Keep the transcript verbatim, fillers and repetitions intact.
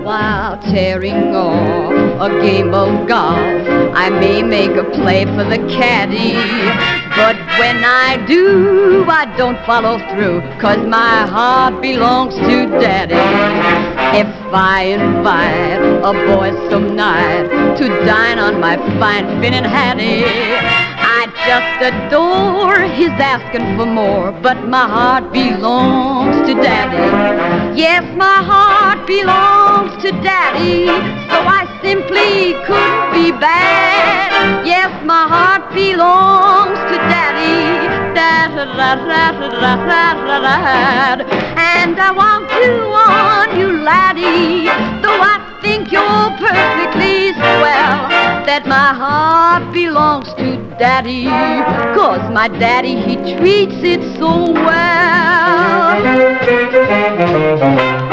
While tearing off a game of golf, I may make a play for the caddy, but when I do, I don't follow through, 'cause my heart belongs to Daddy. If I invite a boy some night to dine on my fine Finnan Hattie, I just adore his asking for more, but my heart belongs to Daddy. Yes, my heart belongs to Daddy, so I simply couldn't be bad. Yes, my heart belongs to Daddy, da-da-da-da-da-da-da-da. And I want to warn you, laddie, though I think you're perfectly swell, that my heart belongs to Daddy, 'cause my daddy, he treats it so well.